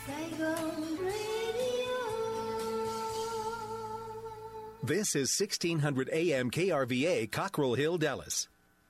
Saigon Radio. This is 1600 AM KRVA, Cockrell Hill, Dallas.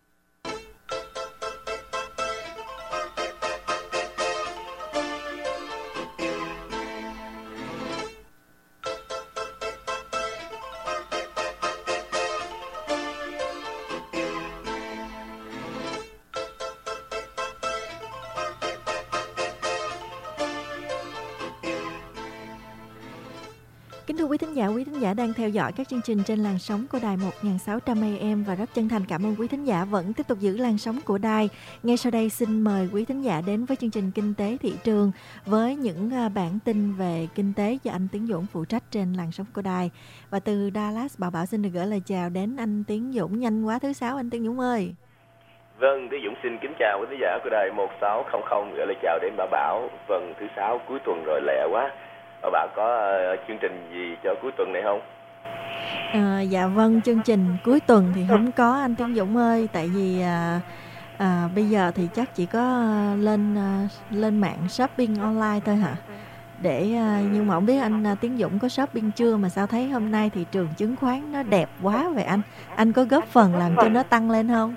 Kính thưa quý thính giả đang theo dõi các chương trình trên làn sóng của đài 1600 AM và rất chân thành cảm ơn quý thính giả vẫn tiếp tục giữ làn sóng của đài. Ngay sau đây xin mời quý thính giả đến với chương trình Kinh tế thị trường với những bản tin về kinh tế do anh Tiến Dũng phụ trách trên làn sóng của đài. Và từ Dallas, Bảo xin được gửi lời chào đến anh Tiến Dũng. Nhanh quá thứ sáu anh Tiến Dũng ơi. Vâng, Tiến Dũng xin kính chào quý thính giả của đài 1600, gửi lời chào đến bà Bảo. Vâng, thứ sáu cuối tuần rồi, lẹ quá. Bà Bảo có chương trình gì cho cuối tuần này không? Dạ vâng, chương trình cuối tuần thì không có anh Tiến Dũng ơi. Tại vì bây giờ thì chắc chỉ có lên mạng shopping online thôi hả? Nhưng mà không biết anh Tiến Dũng có shopping chưa mà sao thấy hôm nay thị trường chứng khoán nó đẹp quá vậy anh? Anh có góp phần làm cho nó tăng lên không?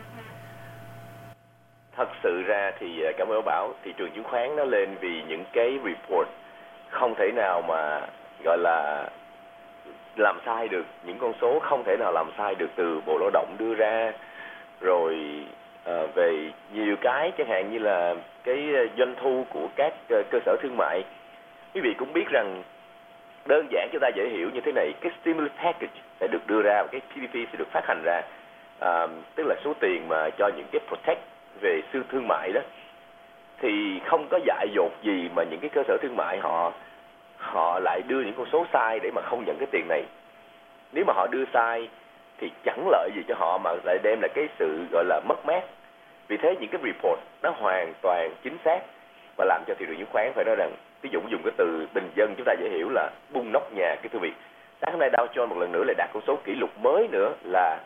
Thật sự ra thì cảm ơn bà Bảo, thị trường chứng khoán nó lên vì những cái report không thể nào mà gọi là làm sai được, những con số không thể nào làm sai được từ Bộ Lao động đưa ra, rồi về nhiều cái chẳng hạn như là cái doanh thu của các cơ sở thương mại. Quý vị cũng biết rằng đơn giản chúng ta dễ hiểu như thế này, cái stimulus package sẽ được đưa ra, cái PPP sẽ được phát hành ra, tức là số tiền mà cho những cái protect về siêu thương mại đó, thì không có dại dột gì mà những cái cơ sở thương mại họ lại đưa những con số sai để mà không nhận cái tiền này. Nếu mà họ đưa sai thì chẳng lợi gì cho họ mà lại đem lại cái sự gọi là mất mát. Vì thế những cái report nó hoàn toàn chính xác và làm cho thị trường chứng khoán phải nói rằng, ví dụ dùng cái từ bình dân chúng ta dễ hiểu là bung nóc nhà cái thưa vị. Sáng hôm nay Dow Jones một lần nữa lại đạt con số kỷ lục mới nữa là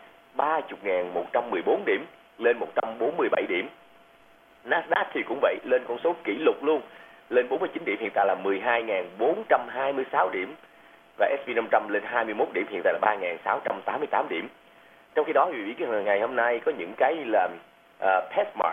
30.114 điểm, lên 147 điểm. Nasdaq thì cũng vậy, lên con số kỷ lục luôn, lên 49 điểm, hiện tại là 12.426 điểm. Và S&P 500 lên 21 điểm, hiện tại là 3.688 điểm. Trong khi đó, vì biết rằng ngày hôm nay có những cái là Petsmart,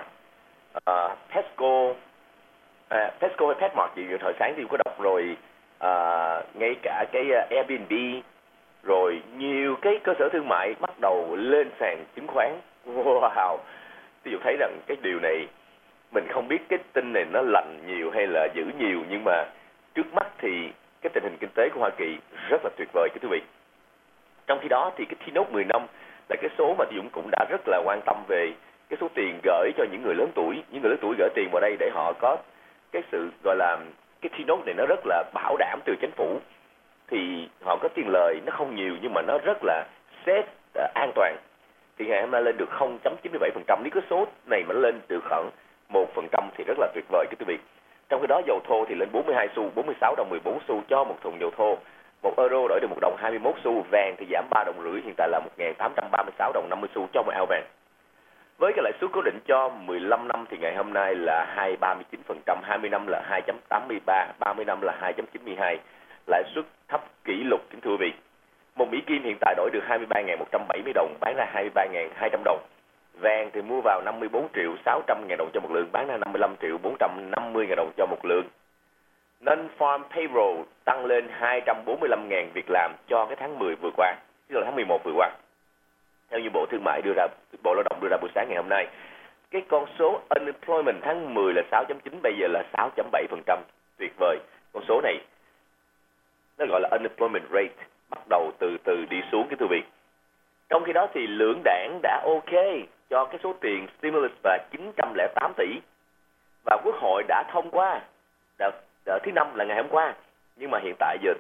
Tesco hay Petsmart gì thời sáng thì có đọc rồi, ngay cả cái Airbnb, rồi nhiều cái cơ sở thương mại bắt đầu lên sàn chứng khoán. Wow! Ví dụ thấy rằng cái điều này, mình không biết cái tin này nó lành nhiều hay là dữ nhiều, nhưng mà trước mắt thì cái tình hình kinh tế của Hoa Kỳ rất là tuyệt vời, quý vị. Trong khi đó thì cái T-Note 10 năm là cái số mà Dũng cũng đã rất là quan tâm về cái số tiền gửi cho những người lớn tuổi. Những người lớn tuổi gửi tiền vào đây để họ có cái sự gọi là cái T-Note này nó rất là bảo đảm từ chính phủ. Thì họ có tiền lời, nó không nhiều nhưng mà nó rất là safe, an toàn. Thì ngày hôm nay lên được 0.97%. Nếu cái số này mà lên được khoảng 1% thì rất là tuyệt vời, quý vị. Trong khi đó dầu thô thì lên 42 xu, 46 đồng 14 xu cho một thùng dầu thô. 1 euro đổi được 1 đồng 21 xu. Vàng thì giảm 3 đồng rưỡi, hiện tại là 1.836 đồng 50 xu cho một ao vàng. Với cái lãi suất cố định cho 15 năm thì ngày hôm nay là 2,39%, 20 năm là 2.83%, 30 năm là 2.92%. Lãi suất thấp kỷ lục, kính thưa quý vị. Một Mỹ Kim hiện tại đổi được 23.170 đồng, bán ra 23.200 đồng. Vàng thì mua vào 54.600.000 đồng cho một lượng, bán ra 55.450.000 đồng cho một lượng. Non-farm payroll tăng lên 245.000 việc làm cho cái tháng 10 vừa qua, tức là tháng 11 vừa qua. Theo như Bộ Thương mại đưa ra, Bộ Lao động đưa ra buổi sáng ngày hôm nay, cái con số unemployment tháng 10 là 6.9, bây giờ là 6.7%. Tuyệt vời. Con số này nó gọi là unemployment rate, bắt đầu từ từ đi xuống, cái thưa vị. Trong khi đó thì lưỡng đảng đã ok cho cái số tiền stimulus và 908 tỷ. Và Quốc hội đã thông qua thứ năm là ngày hôm qua. Nhưng mà hiện tại giờ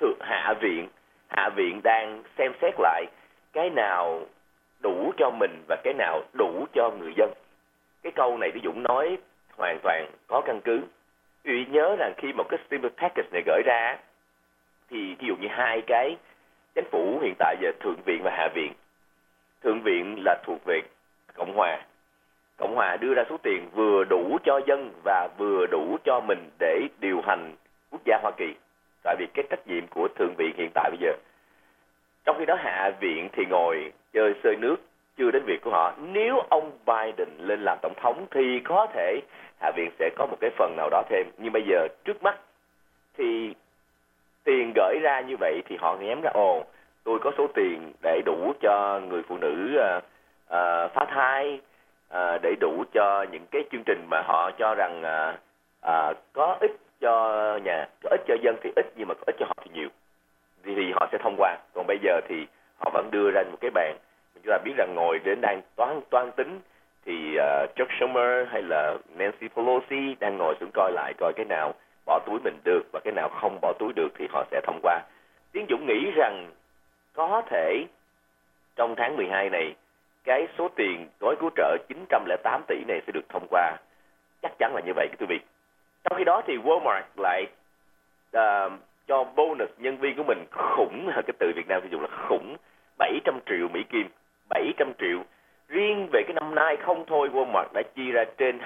Hạ viện đang xem xét lại cái nào đủ cho mình và cái nào đủ cho người dân. Cái câu này Lý Dũng nói hoàn toàn có căn cứ. Vì nhớ rằng khi một cái stimulus package này gửi ra thì ví dụ như hai cái chính phủ hiện tại giờ Thượng viện và Hạ viện. Thượng viện là thuộc về Cộng hòa. Cộng hòa đưa ra số tiền vừa đủ cho dân và vừa đủ cho mình để điều hành gia Hoa Kỳ, tại vì cái trách nhiệm của Thượng viện hiện tại bây giờ. Trong khi đó Hạ viện thì ngồi chơi xơi nước, chưa đến việc của họ. Nếu ông Biden lên làm tổng thống thì có thể Hạ viện sẽ có một cái phần nào đó thêm. Nhưng bây giờ trước mắt thì tiền gửi ra như vậy thì họ ném ra, tôi có số tiền để đủ cho người phụ nữ phá thai, để đủ cho những cái chương trình mà họ cho rằng có ích cho có ích cho dân thì ít, nhưng mà có ích cho họ thì nhiều, thì họ sẽ thông qua. Còn bây giờ thì họ vẫn đưa ra một cái bàn, chúng ta biết rằng ngồi đến đang toán tính thì Chuck Schumer hay là Nancy Pelosi đang ngồi xuống coi lại coi cái nào bỏ túi mình được và cái nào không bỏ túi được thì họ sẽ thông qua. Tiến Dũng nghĩ rằng có thể trong tháng 12 này cái số tiền gói cứu trợ 908 tỷ này sẽ được thông qua. Chắc chắn là như vậy, quý vị. Trong khi đó thì Walmart lại cho bonus nhân viên của mình khủng, cái từ Việt Nam sử dụng là khủng, 700 triệu Mỹ Kim. 700 triệu. Riêng về cái năm nay không thôi, Walmart đã chi ra trên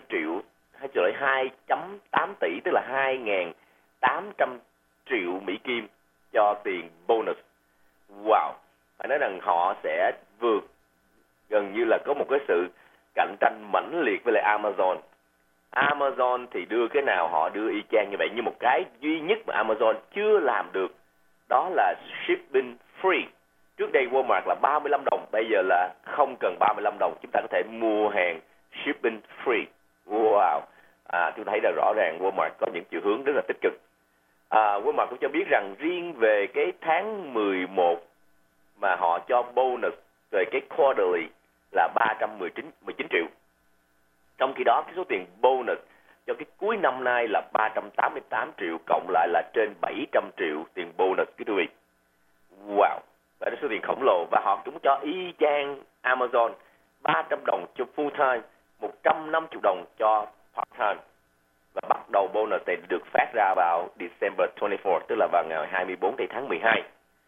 2,8 tỷ, tức là 2.800 triệu Mỹ Kim cho tiền bonus. Wow! Phải nói rằng họ sẽ vượt, gần như là có một cái sự cạnh tranh mãnh liệt với lại Amazon. Amazon thì đưa cái nào họ đưa y chang như vậy, nhưng một cái duy nhất mà Amazon chưa làm được đó là shipping free. Trước đây Walmart là 35 đồng, bây giờ là không cần 35 đồng, chúng ta có thể mua hàng shipping free. Wow! Chúng ta thấy là rõ ràng Walmart có những chiều hướng rất là tích cực. Walmart cũng cho biết rằng riêng về cái tháng 11 mà họ cho bonus về cái quarterly là 319 triệu. Trong khi đó cái số tiền bonus cho cái cuối năm nay là 388 triệu, cộng lại là trên 700 triệu tiền bonus, quý vị. Wow! Đó là số tiền khổng lồ, và họ cũng cho y chang Amazon 300 đồng cho full time, 150 đồng cho part time. Và bắt đầu bonus này được phát ra vào December 24, tức là vào ngày 24 tháng 12.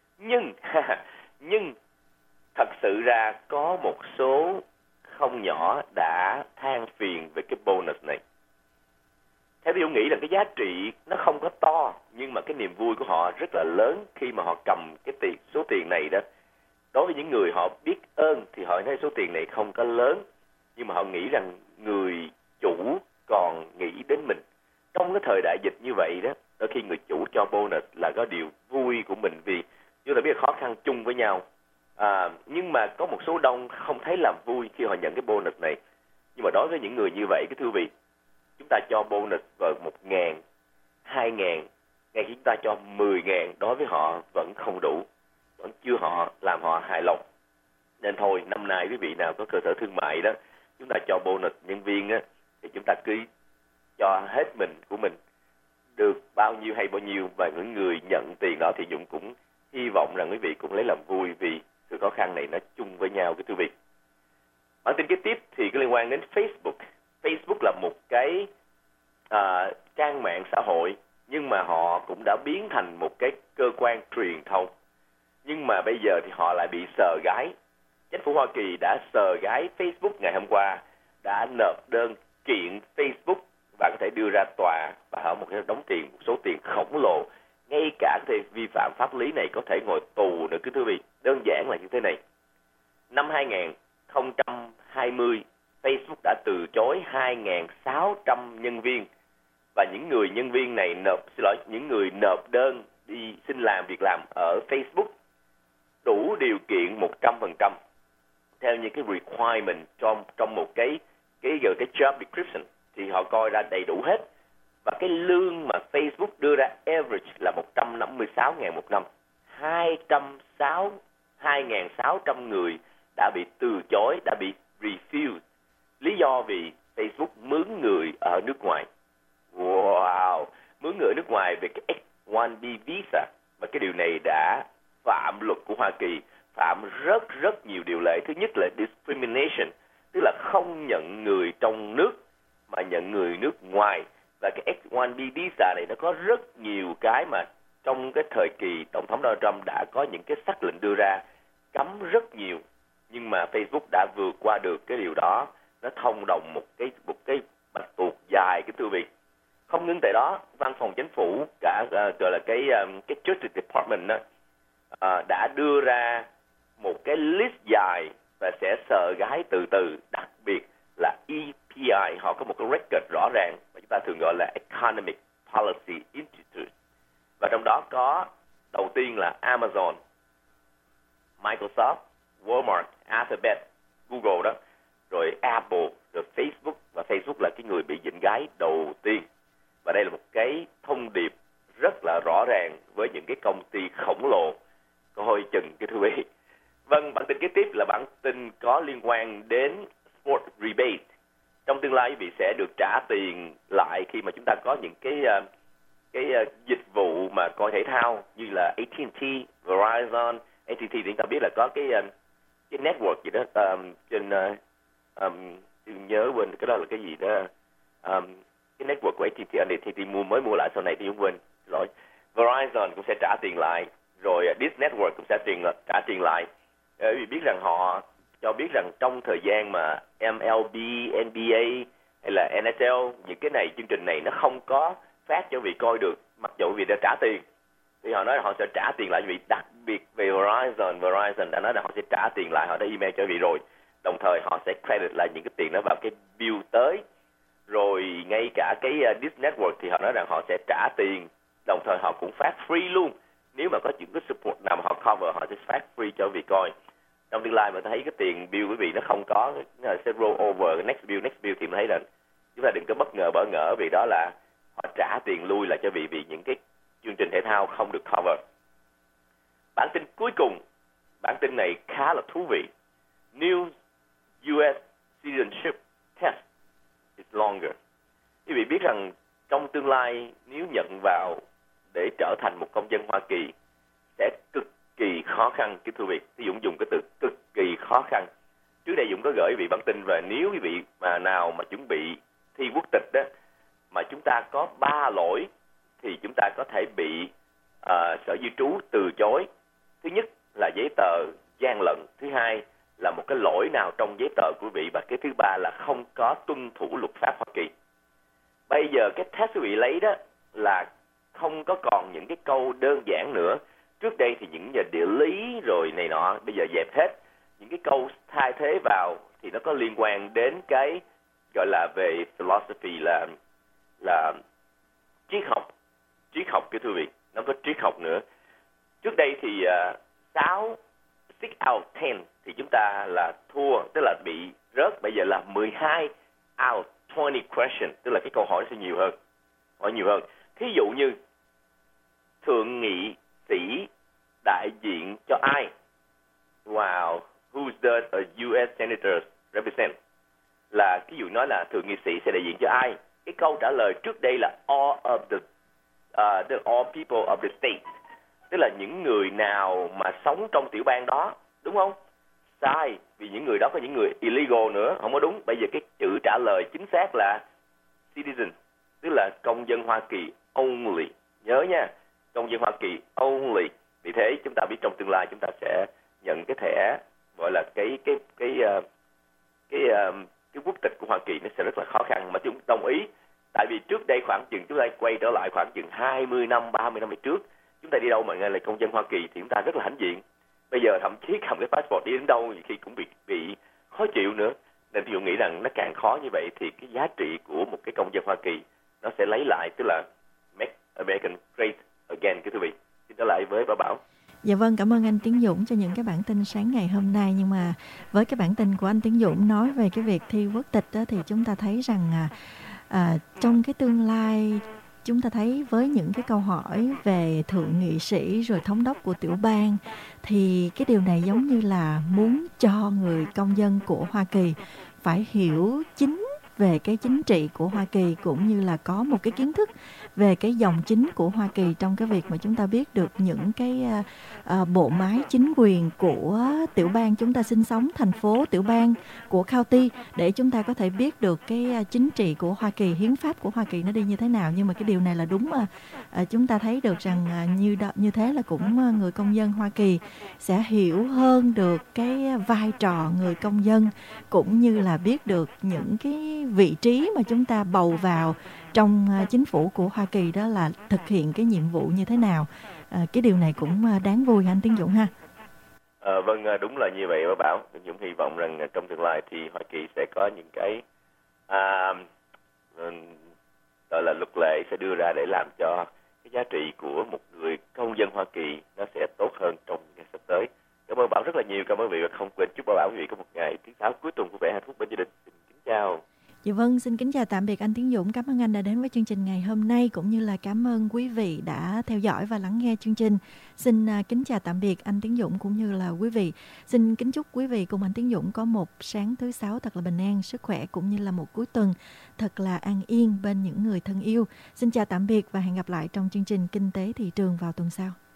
Nhưng thật sự ra có một số không nhỏ đã than phiền về cái bonus này. Theo tôi nghĩ là cái giá trị nó không có to, nhưng mà cái niềm vui của họ rất là lớn khi mà họ cầm cái số tiền này đó. Đối với những người họ biết ơn thì họ thấy số tiền này không có lớn, nhưng mà họ nghĩ rằng người chủ còn nghĩ đến mình. Trong cái thời đại dịch như vậy đó, đôi khi người chủ cho bonus là có điều vui của mình, vì chúng ta biết khó khăn chung với nhau. Nhưng mà có một số đông không thấy làm vui khi họ nhận cái bonus này. Nhưng mà đối với những người như vậy, cái thưa quý vị, chúng ta cho bonus vào 1.000, 2.000, ngay khi chúng ta cho 10.000, đối với họ vẫn không đủ, vẫn chưa làm họ hài lòng. Nên thôi, năm nay quý vị nào có cơ sở thương mại đó, chúng ta cho bonus nhân viên á, thì chúng ta cứ cho hết mình của mình, được bao nhiêu hay bao nhiêu, và những người nhận tiền đó thì Dũng cũng hy vọng rằng quý vị cũng lấy làm vui, vì sự khó khăn này nó chung với nhau, cái thưa quý vị. Bản tin kế tiếp thì có liên quan đến Facebook. Facebook là một cái trang mạng xã hội, nhưng mà họ cũng đã biến thành một cái cơ quan truyền thông. Nhưng mà bây giờ thì họ lại bị sờ gái. Chính phủ Hoa Kỳ đã sờ gái Facebook ngày hôm qua, đã nộp đơn kiện Facebook và có thể đưa ra tòa và họ một cái đóng tiền, một số tiền khổng lồ. Ngay cả thì vi phạm pháp lý này có thể ngồi tù nữa, cứ thưa quý vị. Đơn giản là như thế này. Năm 2020, Facebook đã từ chối 2.600 nhân viên, và những người nhân viên này những người nộp đơn đi xin làm việc làm ở Facebook đủ điều kiện 100% theo những cái requirement trong một cái job description, thì họ coi ra đầy đủ hết. Và cái lương mà Facebook đưa ra average là 156.000 một năm. 2.600 người đã bị từ chối, đã bị refused. Lý do vì Facebook mướn người ở nước ngoài. Wow! Mướn người ở nước ngoài về cái H-1B visa. Và cái điều này đã phạm luật của Hoa Kỳ, phạm rất nhiều điều lệ. Thứ nhất là discrimination, tức là không nhận người trong nước mà nhận người nước ngoài. Và cái H-1B visa này nó có rất nhiều cái mà trong cái thời kỳ Tổng thống Donald Trump đã có những cái sắc lệnh đưa ra, cấm rất nhiều. Nhưng mà Facebook đã vượt qua được cái điều đó. Nó thông đồng một cái bạch tuộc dài, cái thưa vị. Không ngưng tại đó, văn phòng chính phủ cả gọi là cái Justice Department đó, đã đưa ra một cái list dài và sẽ sờ gái từ từ, đặc biệt là EPI họ có một cái record rõ ràng mà chúng ta thường gọi là Economic Policy Institute, và trong đó có đầu tiên là Amazon, Microsoft, Walmart, Alphabet, Google đó, rồi Apple, rồi Facebook, và Facebook là cái người bị dịnh gái đầu tiên. Và đây là một cái thông điệp rất là rõ ràng với những cái công ty khổng lồ coi chừng cái thưa quý vị. Vâng, bản tin kế tiếp là bản tin có liên quan đến sport rebate. Trong tương lai quý vị sẽ được trả tiền lại khi mà chúng ta có những cái dịch vụ mà coi thể thao như là AT&T, Verizon. AT&T thì chúng ta biết là có cái network gì đó trên nhớ quên cái đó là cái gì đó, cái network của AT&T mới mua lại sau này thì không quên rồi. Verizon cũng sẽ trả tiền lại, rồi Dish Network cũng sẽ trả tiền lại. Vì biết rằng họ cho biết rằng trong thời gian mà MLB, NBA hay là NHL, những cái này chương trình này nó không có phát cho vị coi được, mặc dù vì đã trả tiền, thì họ nói là họ sẽ trả tiền lại vì, đặc biệt về Verizon đã nói là họ sẽ trả tiền lại, họ đã email cho vị rồi, đồng thời họ sẽ credit lại những cái tiền đó vào cái bill tới. Rồi ngay cả cái Dish Network thì họ nói rằng họ sẽ trả tiền, đồng thời họ cũng phát free luôn, nếu mà có những cái support nào mà họ cover họ sẽ phát free cho vị coi. Trong tương lai mà thấy cái tiền bill quý vị nó không có, nó sẽ roll over next bill thì mình thấy là chúng ta đừng có bất ngờ bỡ ngỡ, vì đó là họ trả tiền lui lại cho vị vì những cái chương trình thể thao không được cover. Bản tin cuối cùng, bản tin này khá là thú vị. New US citizenship test is longer. Quý vị biết rằng trong tương lai nếu nhận vào để trở thành một công dân Hoa Kỳ sẽ cực kỳ khó khăn, cái thưa vị. Ví dụ dùng cái từ cực kỳ khó khăn. Trước đây Dũng có gửi vị bản tin về nếu quý vị mà nào mà chuẩn bị thi quốc tịch đó mà chúng ta có 3 lỗi thì chúng ta có thể bị Sở Di trú từ chối. Thứ nhất là giấy tờ gian lận, thứ hai là một cái lỗi nào trong giấy tờ của quý vị, và cái thứ ba là không có tuân thủ luật pháp Hoa Kỳ. Bây giờ cái test quý vị lấy đó là không có còn những cái câu đơn giản nữa. Trước đây thì những nhà địa lý rồi này nọ, bây giờ dẹp hết. Những cái câu thay thế vào thì nó có liên quan đến cái gọi là về philosophy, là triết học cái thưa vị. Nó có triết học nữa. Trước đây thì 6 out 10 thì chúng ta là thua, tức là bị rớt. Bây giờ là 12 out 20 question, tức là cái câu hỏi sẽ hỏi nhiều hơn. Thí dụ như thượng nghị sĩ đại diện cho ai? Wow, who's the US senator represent? Là ví dụ nói là thượng nghị sĩ sẽ đại diện cho ai? Cái câu trả lời trước đây là all people of the state, tức là những người nào mà sống trong tiểu bang đó, đúng không? Sai, vì những người đó có những người illegal nữa, không có đúng. Bây giờ cái chữ trả lời chính xác là citizen, tức là công dân Hoa Kỳ only. Nhớ nha, công dân Hoa Kỳ only. Vì thế chúng ta biết trong tương lai chúng ta sẽ nhận cái thẻ gọi là cái quốc tịch của Hoa Kỳ, nó sẽ rất là khó khăn. Mà chúng đồng ý, tại vì trước đây khoảng chừng chúng ta quay trở lại khoảng chừng 20 năm, 30 năm về trước, chúng ta đi đâu mà nghe là công dân Hoa Kỳ thì chúng ta rất là hãnh diện. Bây giờ thậm chí cầm cái passport đi đến đâu thì cũng bị khó chịu nữa. Nên tôi nghĩ rằng nó càng khó như vậy thì cái giá trị của một cái công dân Hoa Kỳ nó sẽ lấy lại, tức là make American great again, cái thưa vị. Xin trở lại với Bảo. Dạ vâng, cảm ơn anh Tiến Dũng cho những cái bản tin sáng ngày hôm nay. Nhưng mà với cái bản tin của anh Tiến Dũng nói về cái việc thi quốc tịch đó, thì chúng ta thấy rằng trong cái tương lai chúng ta thấy với những cái câu hỏi về thượng nghị sĩ rồi thống đốc của tiểu bang thì cái điều này giống như là muốn cho người công dân của Hoa Kỳ phải hiểu chính về cái chính trị của Hoa Kỳ, cũng như là có một cái kiến thức về cái dòng chính của Hoa Kỳ trong cái việc mà chúng ta biết được những cái bộ máy chính quyền của tiểu bang chúng ta sinh sống, thành phố, tiểu bang, của county, để chúng ta có thể biết được cái chính trị của Hoa Kỳ, hiến pháp của Hoa Kỳ nó đi như thế nào. Nhưng mà cái điều này là đúng mà chúng ta thấy được rằng như thế là cũng người công dân Hoa Kỳ sẽ hiểu hơn được cái vai trò người công dân, cũng như là biết được những cái vị trí mà chúng ta bầu vào trong chính phủ của Hoa Kỳ đó là thực hiện cái nhiệm vụ như thế nào. Cái điều này cũng đáng vui anh Tiến Dũng ha. Vâng, đúng là như vậy, Bảo. Tiến Dũng hy vọng rằng trong tương lai thì Hoa Kỳ sẽ có những cái gọi là luật lệ sẽ đưa ra để làm cho cái giá trị của một người công dân Hoa Kỳ nó sẽ tốt hơn trong ngày sắp tới. Cảm ơn Bảo rất là nhiều, cảm ơn quý vị và không quên chúc Bảo quý vị có một ngày thứ sáu cuối tuần vui vẻ hạnh phúc bên gia đình. Kính chào. Dạ vâng, xin kính chào tạm biệt anh Tiến Dũng. Cảm ơn anh đã đến với chương trình ngày hôm nay, cũng như là cảm ơn quý vị đã theo dõi và lắng nghe chương trình. Xin kính chào tạm biệt anh Tiến Dũng cũng như là quý vị. Xin kính chúc quý vị cùng anh Tiến Dũng có một sáng thứ sáu thật là bình an, sức khỏe, cũng như là một cuối tuần thật là an yên bên những người thân yêu. Xin chào tạm biệt và hẹn gặp lại trong chương trình Kinh tế Thị trường vào tuần sau.